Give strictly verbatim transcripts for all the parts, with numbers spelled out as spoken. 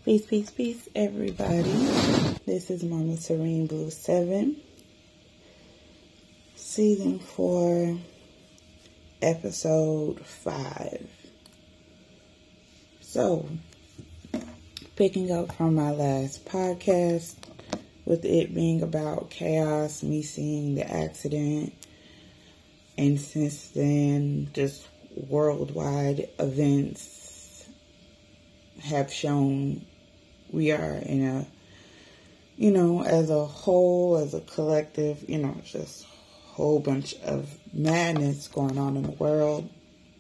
Peace, peace, peace, everybody. This is Mama Serene Blue seven, Season four, Episode five. So, picking up from my last podcast, with it being about chaos, me seeing the accident, and since then, just worldwide events have shown we are in a, you know, as a whole, as a collective, you know, just a whole bunch of madness going on in the world.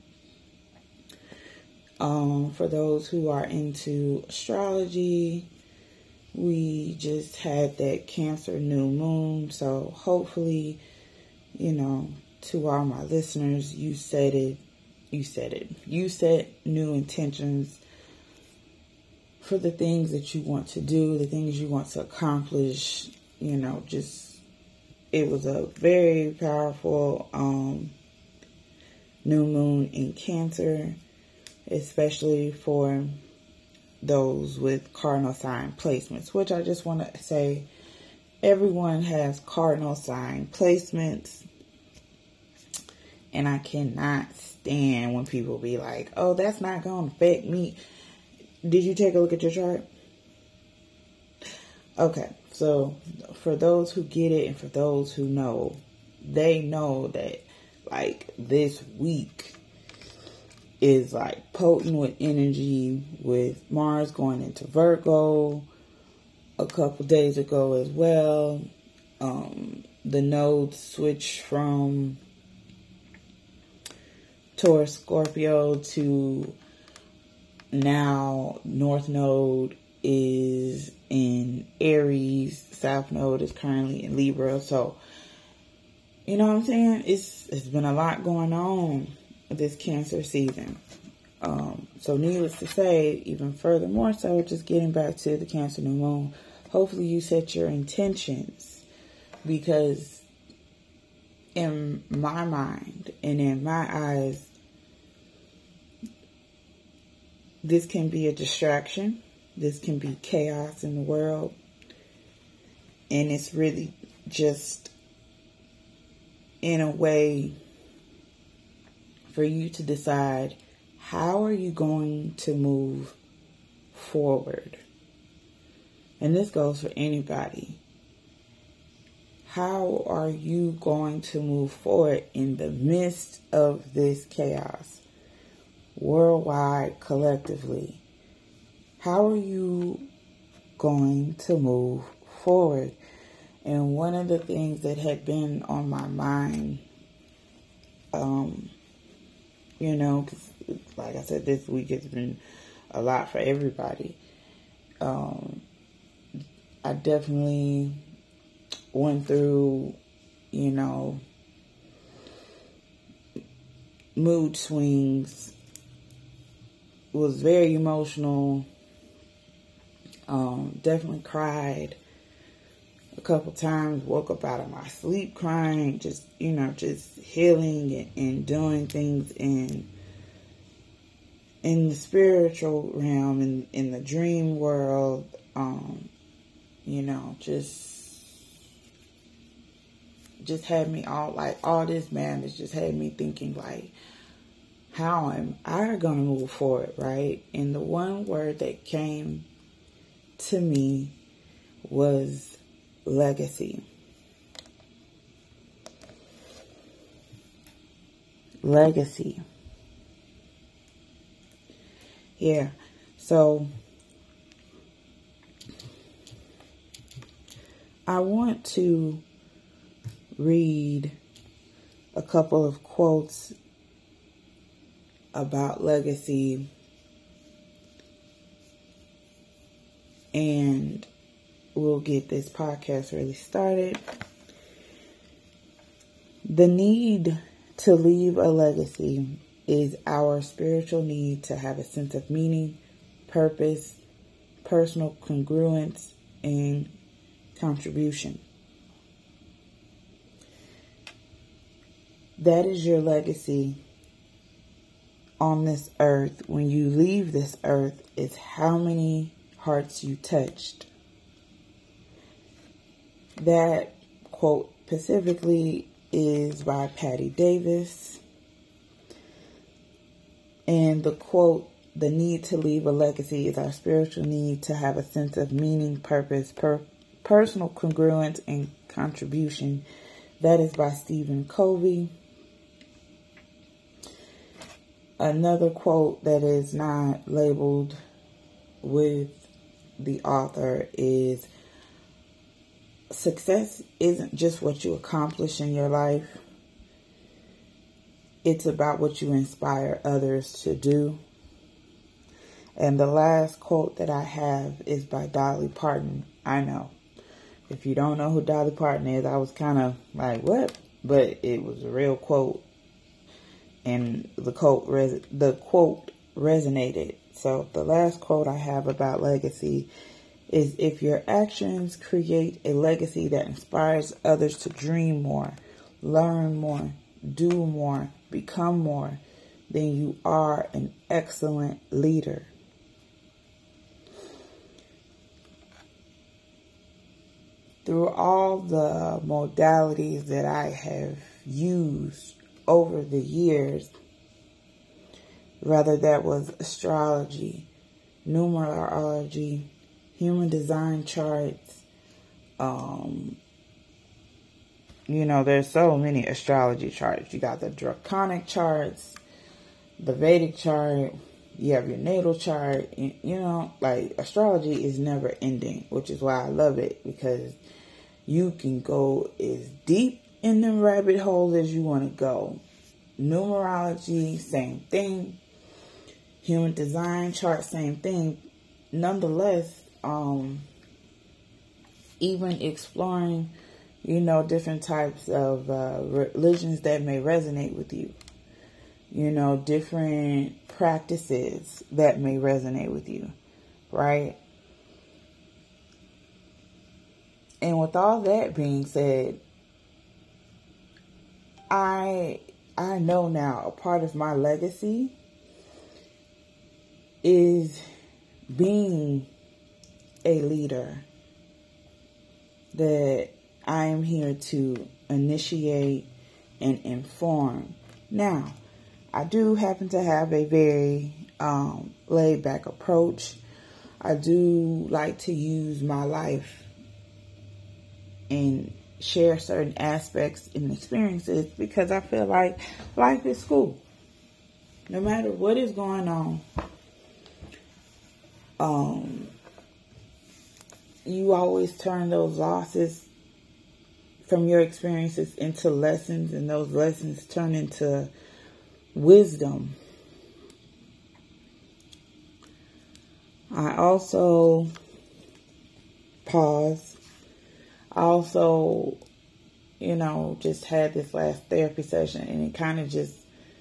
Um, for those who are into astrology, we just had that Cancer new moon, so hopefully, you know, to all my listeners, you said it, you said it, you set new intentions for the things that you want to do, the things you want to accomplish, you know, just, it was a very powerful um, new moon in Cancer, especially for those with cardinal sign placements, which I just want to say, everyone has cardinal sign placements, and I cannot stand when people be like, oh, that's not going to affect me. Did you take a look at your chart? Okay, so for those who get it and for those who know, they know that like this week is like potent with energy, with Mars going into Virgo a couple days ago as well. Um, the nodes switch from Taurus Scorpio to now North Node is in Aries, South Node is currently in Libra. So, you know what I'm saying? It's it's been a lot going on this Cancer season. Um, so needless to say, even furthermore so, just getting back to the Cancer new moon, hopefully you set your intentions, because in my mind and in my eyes, this can be a distraction. This can be chaos in the world. And it's really just, in a way, for you to decide, how are you going to move forward? And this goes for anybody. How are you going to move forward in the midst of this chaos? Worldwide, collectively, how are you going to move forward? And one of the things that had been on my mind, um, you know, 'cause like I said, this week has been a lot for everybody. Um, I definitely went through, you know, mood swings. Was very emotional. Um, definitely cried a couple times. Woke up out of my sleep crying. Just, you know, just healing and, and doing things in in the spiritual realm, in in the dream world. Um, you know, just just had me all like all this madness. Just had me thinking like, how am I going to move forward, right? And the one word that came to me was legacy. Legacy. Yeah. So, I want to read a couple of quotes about legacy, and we'll get this podcast really started. The need to leave a legacy is our spiritual need to have a sense of meaning, purpose, personal congruence, and contribution. That is your legacy on this earth. When you leave this earth, is how many hearts you touched. That quote specifically is by Patty Davis. And the quote, "The need to leave a legacy is our spiritual need to have a sense of meaning, purpose, per- personal congruence, and contribution." That is by Stephen Covey. Another quote that is not labeled with the author is, "Success isn't just what you accomplish in your life. It's about what you inspire others to do." And the last quote that I have is by Dolly Parton. I know, if you don't know who Dolly Parton is, I was kind of like, what? But it was a real quote. And the quote, res- the quote resonated. So the last quote I have about legacy is, "If your actions create a legacy that inspires others to dream more, learn more, do more, become more, then you are an excellent leader." Through all the modalities that I have used over the years, whether that was astrology, numerology, human design charts, um, you know, there's so many astrology charts. You got the draconic charts, the Vedic chart, you have your natal chart, you know, like astrology is never ending, which is why I love it, because you can go as deep in the rabbit hole as you want to go. Numerology, same thing. Human design chart, same thing. Nonetheless, um, even exploring, you know, different types of uh, religions that may resonate with you. You know, different practices that may resonate with you, right? And with all that being said, I I know now a part of my legacy is being a leader, that I am here to initiate and inform. Now, I do happen to have a very um, laid back approach. I do like to use my life and share certain aspects and experiences, because I feel like life is school. No matter what is going on, um, you always turn those losses from your experiences into lessons, and those lessons turn into wisdom. I also pause. I also, you know, just had this last therapy session, and it kind of just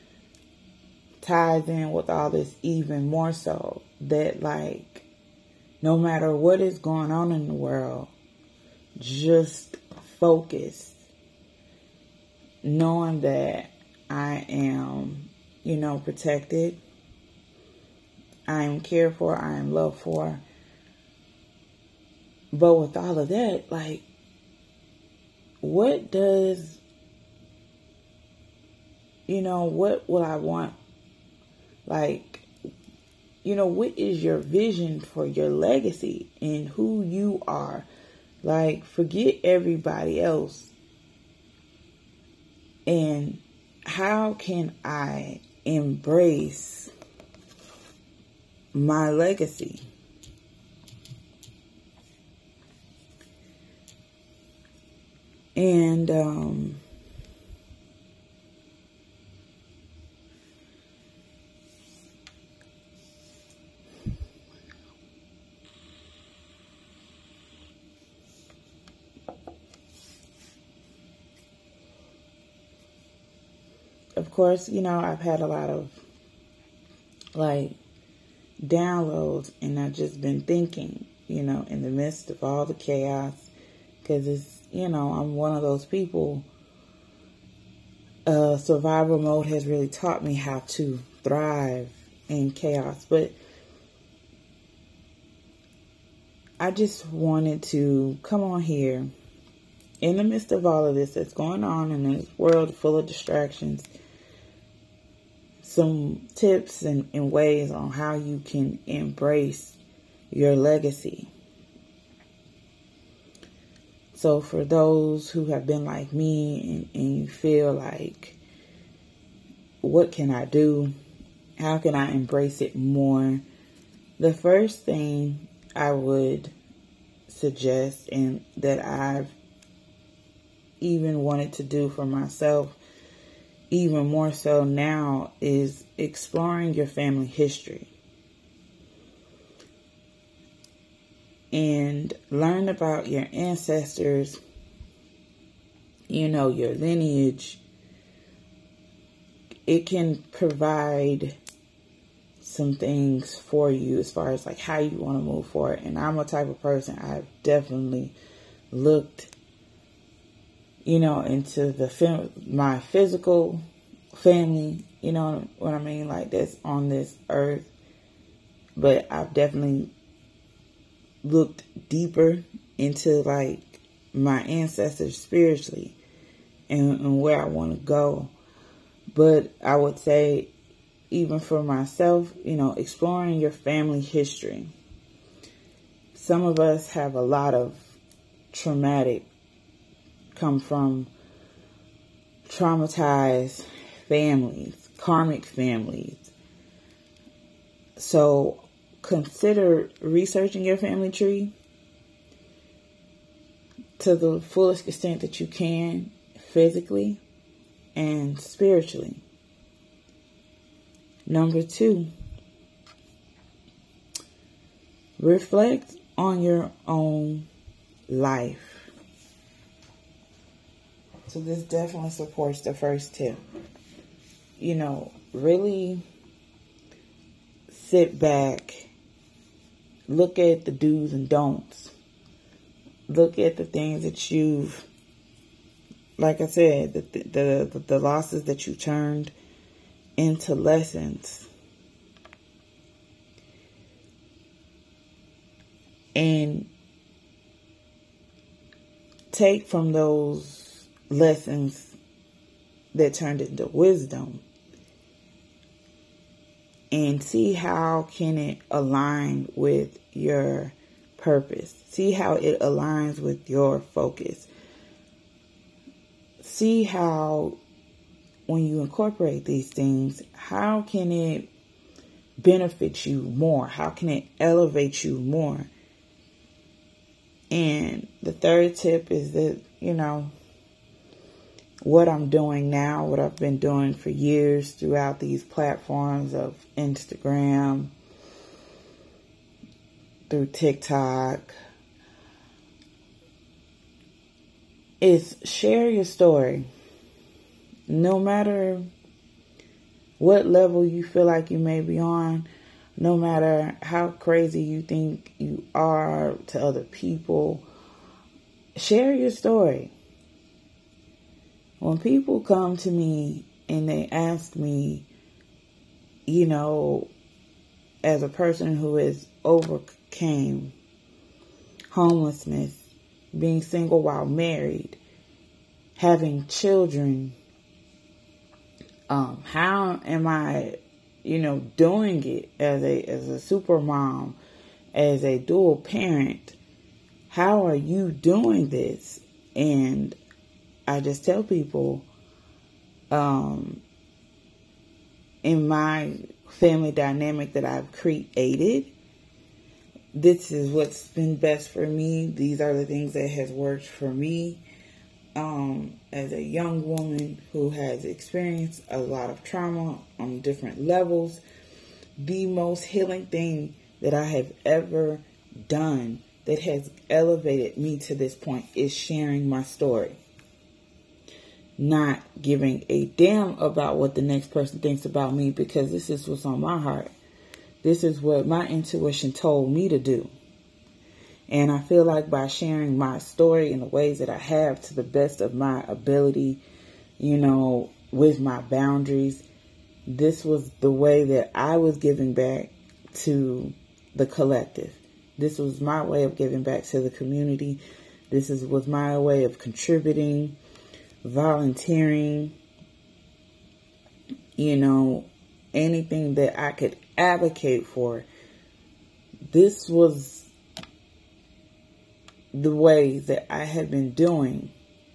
ties in with all this even more so, that like, no matter what is going on in the world, just focus, knowing that I am, you know, protected. I am cared for. I am loved for. But with all of that, like, what does, you know, what will I want? Like, you know, what is your vision for your legacy and who you are? Like, forget everybody else. And how can I embrace my legacy? And um, of course, you know, I've had a lot of like downloads, and I've just been thinking, you know, in the midst of all the chaos, because it's, you know, I'm one of those people. Uh, survival mode has really taught me how to thrive in chaos. But I just wanted to come on here in the midst of all of this that's going on in this world full of distractions, some tips and, and ways on how you can embrace your legacy. So for those who have been like me and, and you feel like, what can I do? How can I embrace it more? The first thing I would suggest, and that I've even wanted to do for myself, even more so now, is exploring your family history. And learn about your ancestors, you know, your lineage. It can provide some things for you as far as like how you want to move forward. And I'm a type of person, I've definitely looked, you know, into the fam- my physical family, you know what I mean, like that's on this earth. But I've definitely looked deeper into like my ancestors spiritually and, and where I want to go. But I would say, even for myself, you know, exploring your family history. Some of us have a lot of traumatic, come from traumatized families, karmic families. So consider researching your family tree to the fullest extent that you can, physically and spiritually. Number two, reflect on your own life. So this definitely supports the first tip. You know, really sit back, look at the do's and don'ts. Look at the things that you've, like I said, the the, the, the losses that you turned into lessons. And take from those lessons that turned into wisdom and see how can it align with your purpose. See how it aligns with your focus. See how when you incorporate these things, how can it benefit you more? How can it elevate you more? And the third tip is that, you know, what I'm doing now, what I've been doing for years throughout these platforms of Instagram, through TikTok, is share your story. No matter what level you feel like you may be on, no matter how crazy you think you are to other people, share your story. When people come to me and they ask me, you know, as a person who has overcame homelessness, being single while married, having children, um, how am I, you know, doing it as a as a super mom, as a dual parent? How are you doing this? And I just tell people, um, in my family dynamic that I've created, this is what's been best for me. These are the things that has worked for me. Um, as a young woman who has experienced a lot of trauma on different levels, the most healing thing that I have ever done that has elevated me to this point is sharing my story. Not giving a damn about what the next person thinks about me, because this is what's on my heart. This is what my intuition told me to do. And I feel like by sharing my story in the ways that I have to the best of my ability, you know, with my boundaries, this was the way that I was giving back to the collective. This was my way of giving back to the community. This is, was my way of contributing, volunteering, you know, anything that I could advocate for. This was the way that I had been doing,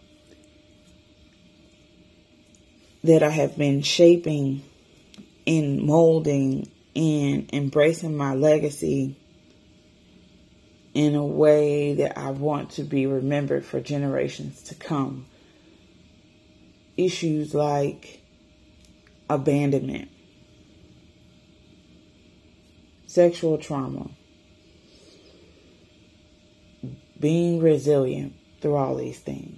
that I have been shaping and molding and embracing my legacy in a way that I want to be remembered for generations to come. Issues like abandonment, sexual trauma, being resilient through all these things,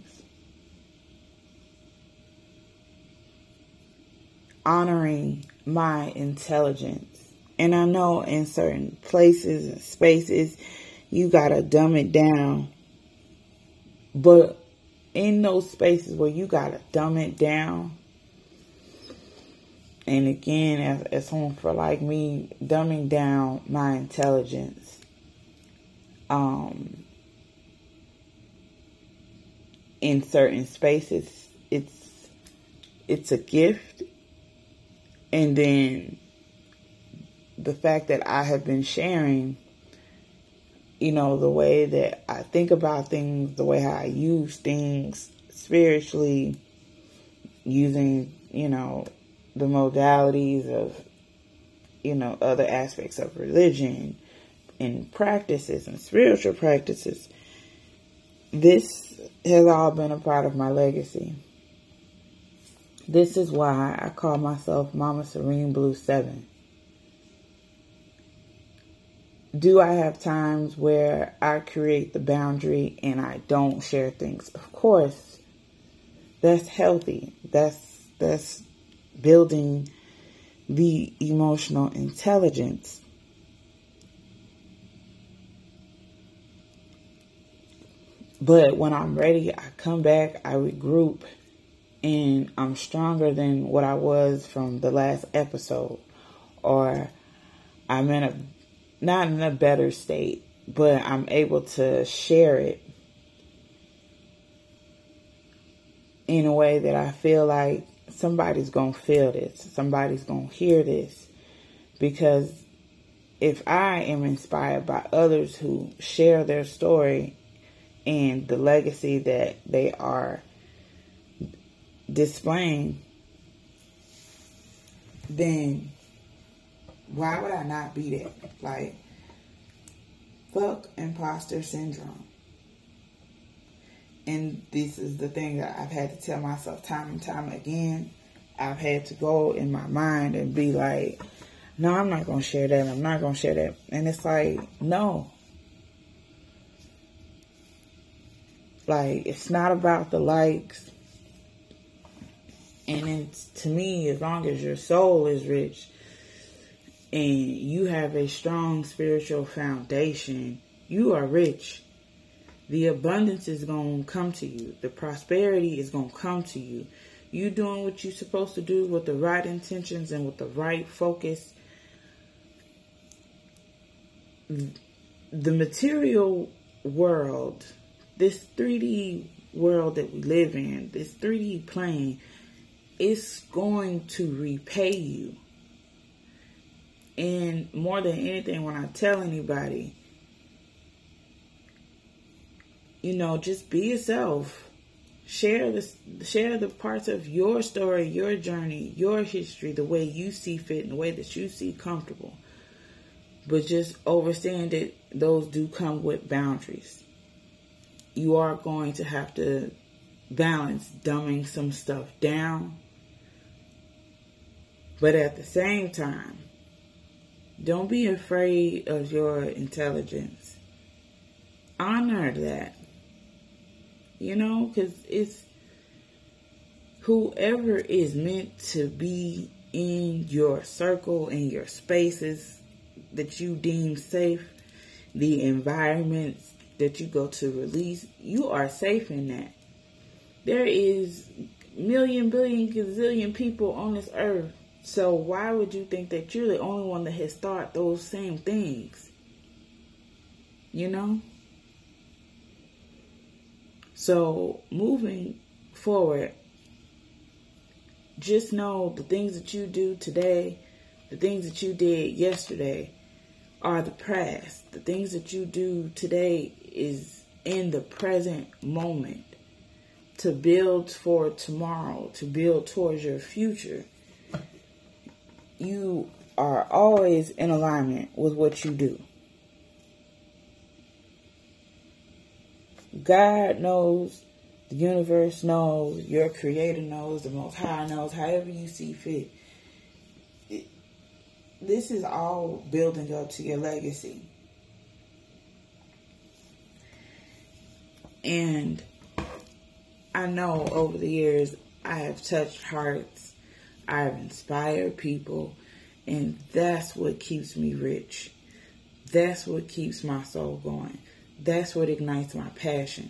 honoring my intelligence. And I know in certain places and spaces, you gotta dumb it down. But in those spaces where you gotta dumb it down, and again, as, as someone for like me, dumbing down my intelligence, um, in certain spaces, it's it's a gift. And then the fact that I have been sharing, you know, the way that I think about things, the way how I use things spiritually, using, you know, the modalities of, you know, other aspects of religion and practices and spiritual practices. This has all been a part of my legacy. This is why I call myself Mama Serene Blue seven. Do I have times where I create the boundary and I don't share things? Of course. That's healthy. That's that's building the emotional intelligence. But when I'm ready, I come back, I regroup, and I'm stronger than what I was from the last episode. Or I'm in a, not in a better state, but I'm able to share it in a way that I feel like somebody's going to feel this. Somebody's going to hear this. Because if I am inspired by others who share their story and the legacy that they are displaying, then why would I not be that? Like, fuck imposter syndrome. And this is the thing that I've had to tell myself time and time again. I've had to go in my mind and be like, no, I'm not going to share that. I'm not going to share that. And it's like, no. Like, it's not about the likes. And it's, to me, as long as your soul is rich and you have a strong spiritual foundation, you are rich. The abundance is going to come to you. The prosperity is going to come to you. You doing what you're supposed to do with the right intentions and with the right focus. The material world, this three D world that we live in, this three D plane, is going to repay you. And more than anything, when I tell anybody, you know, just be yourself. Share the, share the parts of your story, your journey, your history, the way you see fit and the way that you see comfortable. But just understand that those do come with boundaries. You are going to have to balance dumbing some stuff down. But at the same time, don't be afraid of your intelligence. Honor that. You know, because it's whoever is meant to be in your circle, in your spaces that you deem safe, the environments that you go to release, you are safe in that. There is million, billion, gazillion people on this earth. So why would you think that you're the only one that has thought those same things? you know? So moving forward, just know the things that you do today, the things that you did yesterday are the past. The things that you do today is in the present moment to build for tomorrow, to build towards your future. You are always in alignment with what you do. God knows, the universe knows, your creator knows, the Most High knows, however you see fit. It, this is all building up to your legacy. And I know over the years I have touched hearts, I have inspired people, and that's what keeps me rich. That's what keeps my soul going. That's what ignites my passion.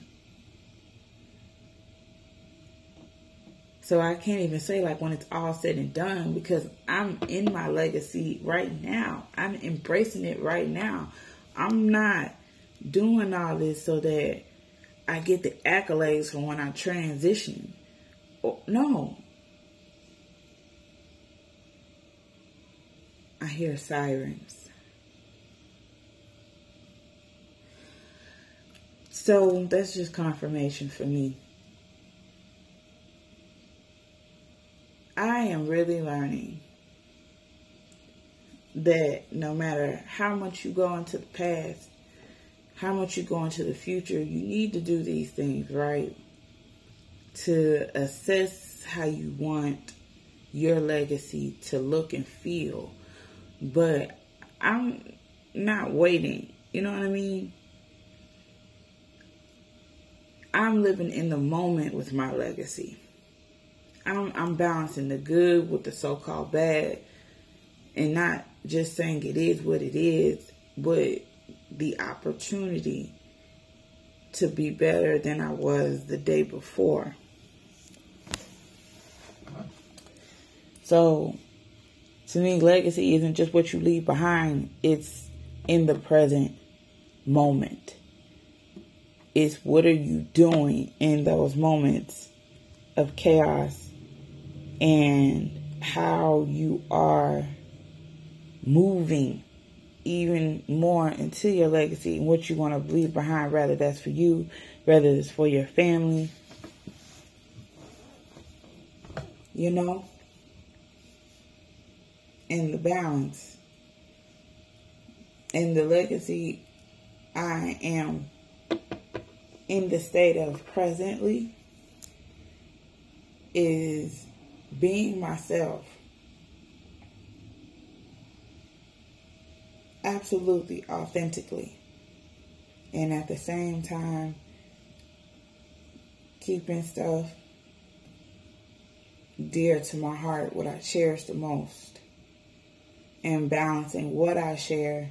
So I can't even say like when it's all said and done, because I'm in my legacy right now. I'm embracing it right now. I'm not doing all this so that I get the accolades from when I transition. Oh, no. I hear sirens. So that's just confirmation for me. I am really learning that no matter how much you go into the past, how much you go into the future, you need to do these things, right? To assess how you want your legacy to look and feel. But I'm not waiting. You know what I mean? I'm living in the moment with my legacy. I'm, I'm balancing the good with the so-called bad, and not just saying it is what it is, but the opportunity to be better than I was the day before. So, to me, legacy isn't just what you leave behind. It's in the present moment. It's what are you doing in those moments of chaos, and how you are moving even more into your legacy and what you want to leave behind, whether that's for you, whether it's for your family, you know, and the balance and the legacy I am in the state of presently is being myself. Absolutely, authentically. And at the same time, keeping stuff dear to my heart, what I cherish the most. And balancing what I share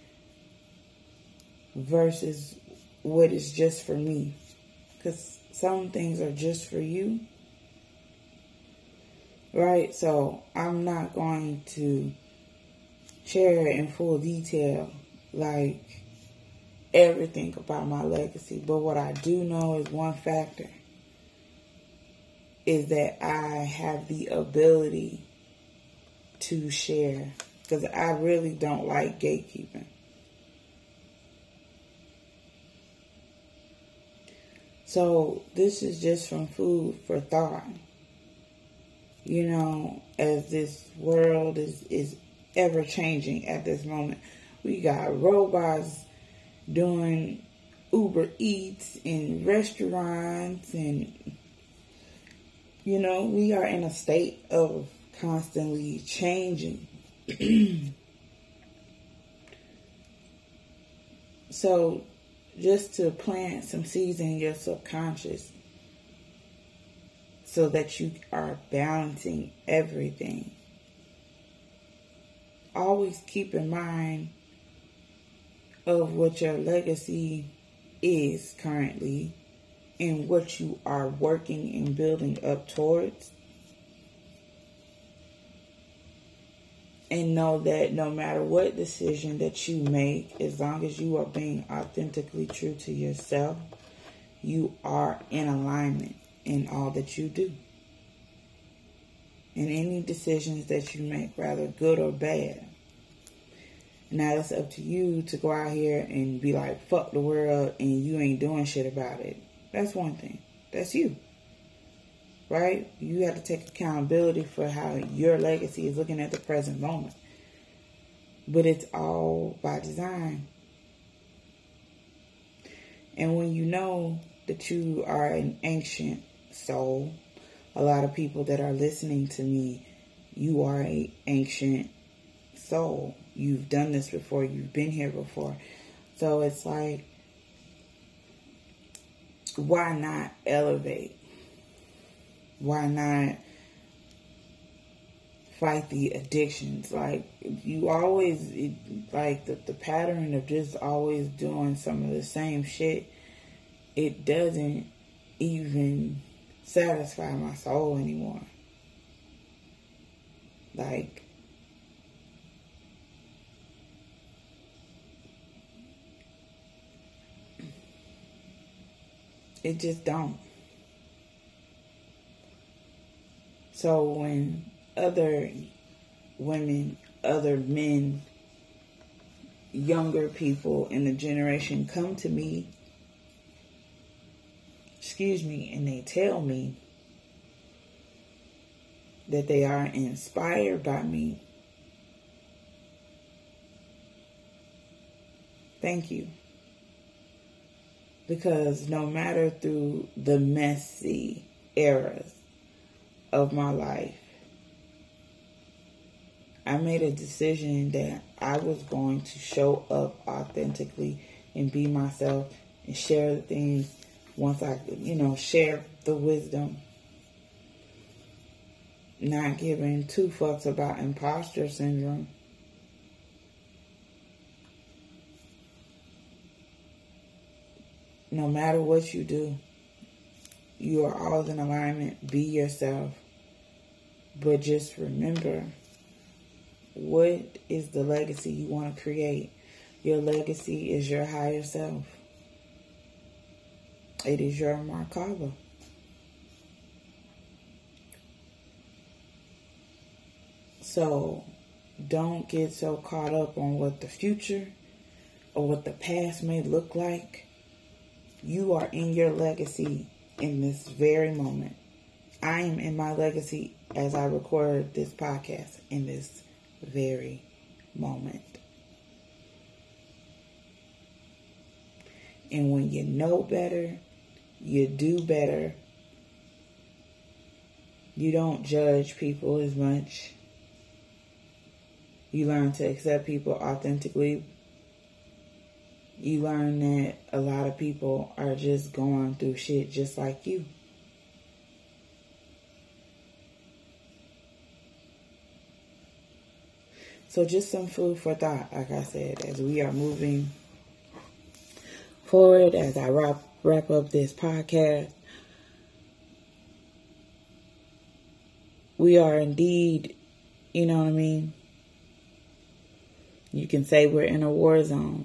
versus what is just for me. Because some things are just for you. Right? So I'm not going to share in full detail like everything about my legacy. But what I do know is one factor is that I have the ability to share. Because I really don't like gatekeeping. So this is just some food for thought. You know, as this world is, is ever changing at this moment. We got robots doing Uber Eats in restaurants, and, you know, we are in a state of constantly changing. So just to plant some seeds in your subconscious so that you are balancing everything. Always keep in mind of what your legacy is currently and what you are working and building up towards. And know that no matter what decision that you make, as long as you are being authentically true to yourself, you are in alignment in all that you do. And any decisions that you make, whether good or bad. Now it's up to you to go out here and be like, fuck the world, and you ain't doing shit about it. That's one thing. That's you. Right? You have to take accountability for how your legacy is looking at the present moment. But it's all by design. And when you know that you are an ancient soul, a lot of people that are listening to me, you are an ancient soul. You've done this before. You've been here before. So it's like, why not elevate? Why not fight the addictions? Like, you always, it, like, the, the pattern of just always doing some of the same shit, it doesn't even satisfy my soul anymore. Like, it just don't. So when other women, other men, younger people in the generation come to me, excuse me, and they tell me that they are inspired by me, thank you. Because no matter through the messy eras of my life, I made a decision that I was going to show up authentically and be myself and share the things once I, you know, share the wisdom. Not giving two fucks about imposter syndrome. No matter what you do, you are always in alignment. Be yourself. But just remember, what is the legacy you want to create? Your legacy is your higher self. It is your Merkaba. So don't get so caught up on what the future or what the past may look like. You are in your legacy in this very moment. I am in my legacy as I record this podcast in this very moment. And when you know better, you do better. You don't judge people as much. You learn to accept people authentically. You learn that a lot of people are just going through shit just like you. So just some food for thought, like I said, as we are moving forward, as I wrap, wrap up this podcast. We are indeed, you know what I mean? You can say we're in a war zone.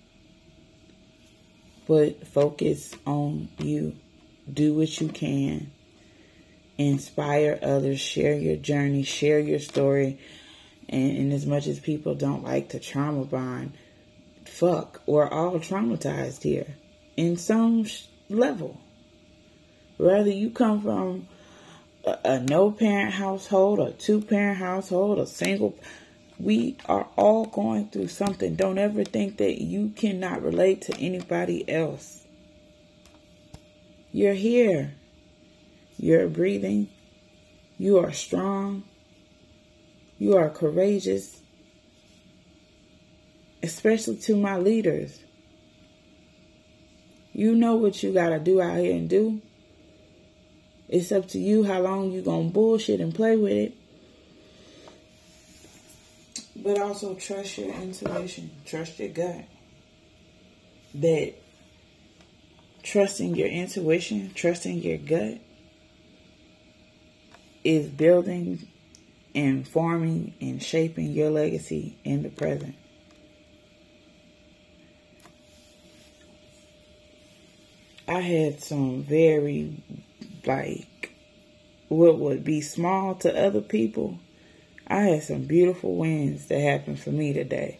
But focus on you. Do what you can. Inspire others. Share your journey. Share your story. And, and as much as people don't like to trauma bond, fuck, we're all traumatized here. In some sh- level. Whether you come from a, a no-parent household, a two-parent household, a single... We are all going through something. Don't ever think that you cannot relate to anybody else. You're here. You're breathing. You are strong. You are courageous. Especially to my leaders. You know what you got to do out here and do. It's up to you how long you going to bullshit and play with it. But also trust your intuition. Trust your gut. That trusting your intuition, trusting your gut is building in forming and shaping your legacy in the present. I had some very, like, what would be small to other people. I had some beautiful wins that happened for me today.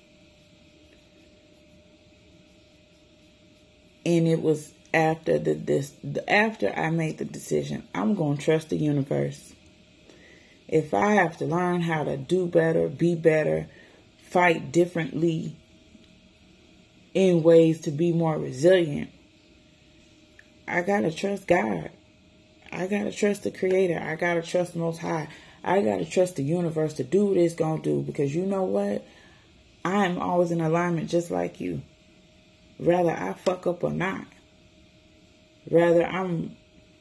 And it was after the this after I made the decision, I'm going to trust the universe. If I have to learn how to do better, be better, fight differently in ways to be more resilient, I got to trust God. I got to trust the Creator. I got to trust the Most High. I got to trust the universe to do what it's going to do. Because you know what? I am always in alignment just like you. Whether I fuck up or not. Rather, I'm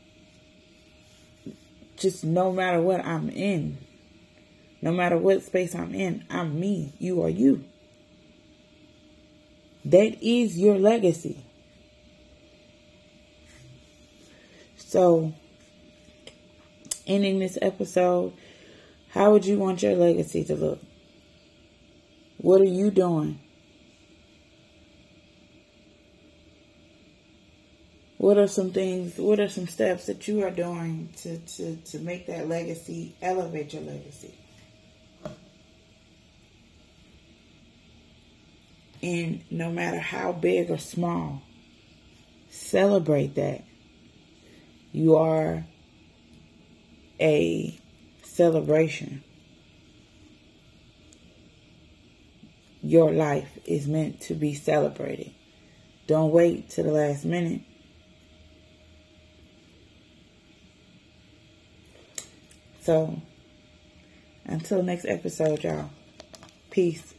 just, no matter what I'm in, no matter what space I'm in, I'm me. You are you. That is your legacy. So, ending this episode, how would you want your legacy to look? What are you doing? What are some things, what are some steps that you are doing to, to, to make that legacy, elevate your legacy? And no matter how big or small, celebrate that. You are a celebration. Your life is meant to be celebrated. Don't wait till the last minute. So, until next episode, y'all. Peace.